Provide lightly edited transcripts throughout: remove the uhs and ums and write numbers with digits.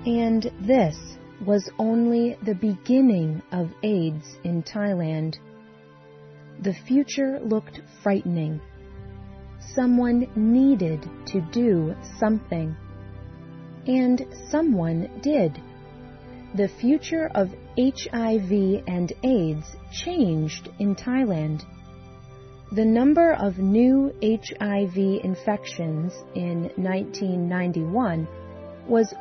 And this was only the beginning of AIDS in Thailand. The future looked frightening. Someone needed to do something. And someone did. The future of HIV and AIDS changed in Thailand. The number of new HIV infections in 1991 was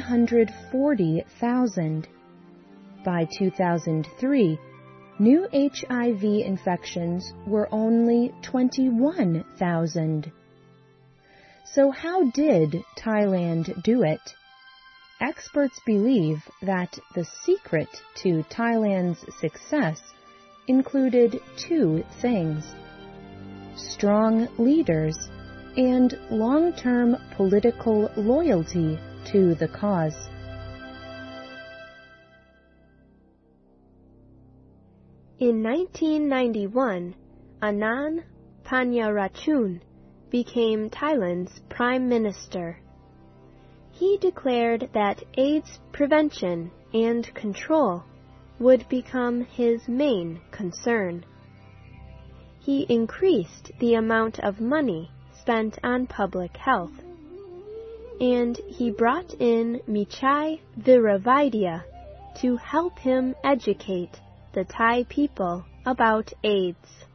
140,000. By 2003, new HIV infections were only 21,000. So how did Thailand do it? Experts believe that the secret to Thailand's success included two things: strong leaders and long-term political loyalty to the cause. In 1991, Anand Panayarachun became Thailand's Prime Minister. He declared that AIDS prevention and control would become his main concern. He increased the amount of money spent on public health, and he brought in Michai Viravidya to help him educate the Thai people about AIDS.